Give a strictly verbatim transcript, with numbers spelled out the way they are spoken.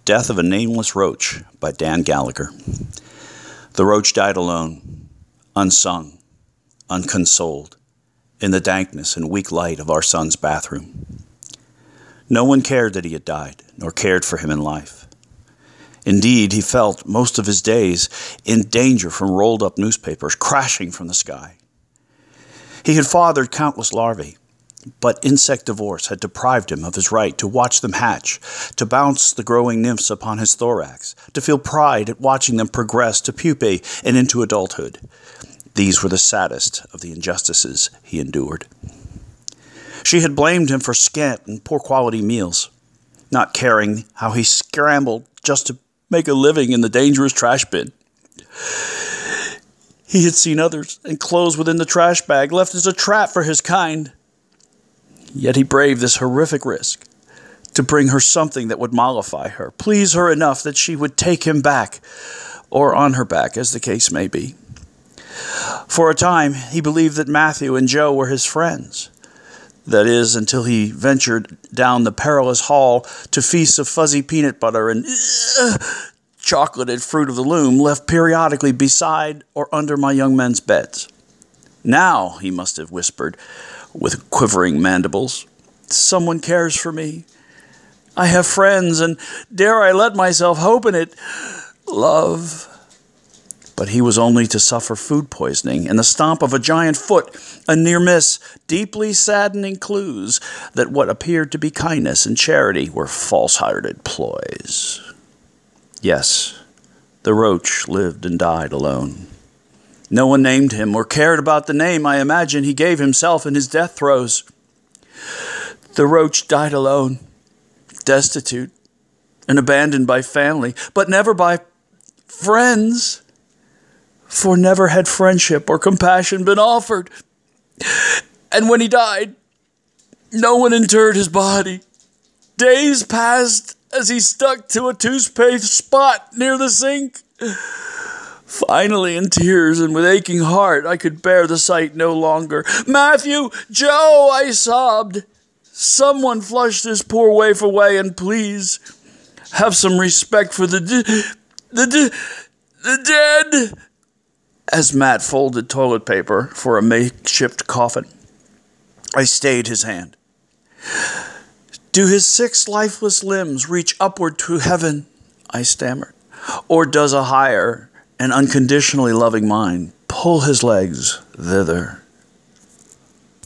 Death of a Nameless Roach by Dan Gallagher. The roach died alone, unsung, unconsoled, in the dankness and weak light of our son's bathroom. No one cared that he had died, nor cared for him in life. Indeed, he felt most of his days in danger from rolled-up newspapers crashing from the sky. He had fathered countless larvae, but insect divorce had deprived him of his right to watch them hatch, to bounce the growing nymphs upon his thorax, to feel pride at watching them progress to pupae and into adulthood. These were the saddest of the injustices he endured. She had blamed him for scant and poor-quality meals, not caring how he scrambled just to make a living in the dangerous trash bin. He had seen others and clothes within the trash bag left as a trap for his kind. Yet he braved this horrific risk to bring her something that would mollify her, please her enough that she would take him back, or on her back, as the case may be. For a time, he believed that Matthew and Joe were his friends. That is, until he ventured down the perilous hall to feasts of fuzzy peanut butter and uh, chocolated fruit of the loom left periodically beside or under my young men's beds. Now, he must have whispered, with quivering mandibles, someone cares for me. I have friends, and dare I let myself hope in it. Love. But he was only to suffer food poisoning and the stomp of a giant foot, a near miss, deeply saddening clues that what appeared to be kindness and charity were false-hearted ploys. Yes, the roach lived and died alone. No one named him or cared about the name I imagine he gave himself in his death throes. The roach died alone, destitute, and abandoned by family, but never by friends, for never had friendship or compassion been offered. And when he died, no one interred his body. Days passed as he stuck to a toothpaste spot near the sink. Finally, in tears and with aching heart, I could bear the sight no longer. Matthew, Joe, I sobbed. Someone flush this poor waif away, and please have some respect for the d- the d- the dead. As Matt folded toilet paper for a makeshift coffin, I stayed his hand. Do his six lifeless limbs reach upward to heaven? I stammered. Or does a higher and unconditionally loving mind pull his legs thither?